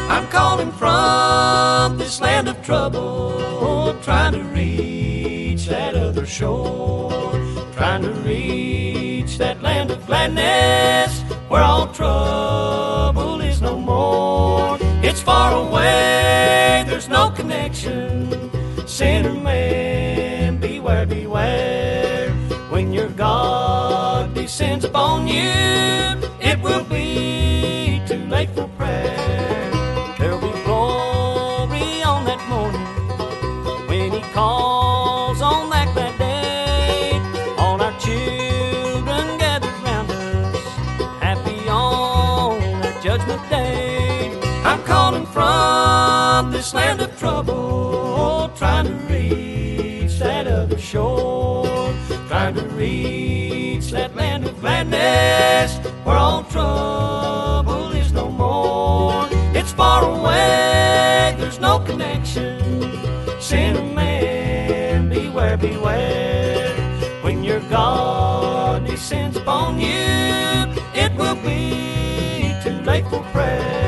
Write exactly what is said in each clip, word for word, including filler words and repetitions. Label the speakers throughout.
Speaker 1: I'm calling from this land of trouble, trying to reach that other shore, trying to reach that land of gladness where all trouble is no more. It's far away, there's no connection. Sinner man, beware, beware. When your God descends upon you, it will be too late for prayer. There'll be glory on that morning when He calls on that glad day. All our children gathered round us, happy on that judgment day. I'm calling from this land of trouble, trying to reach that other shore, trying to reach that land of gladness where all trouble is no more. It's far away, there's no connection. Sinner man, beware, beware. When your God descends upon you, it will be too late for prayer.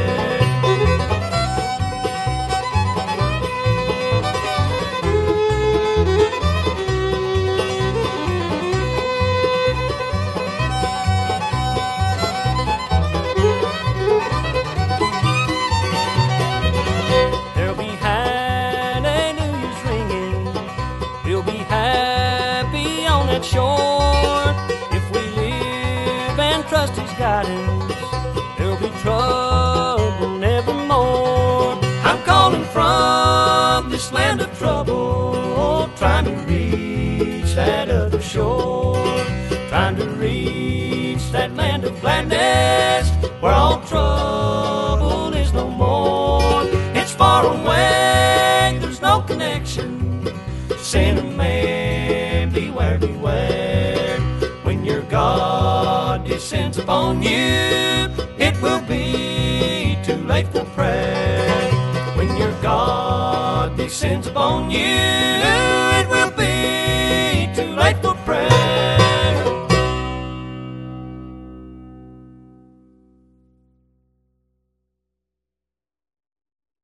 Speaker 1: Shore, if we live and trust His guidance, there'll be trouble nevermore. I'm calling from this land of trouble, trying to reach that other shore, trying to reach that land of gladness where all trouble is no more. It's far away, there's no connection. Sinner man, beware, beware. When your God descends upon you, it will be too late for prayer. When your God descends upon you, it will be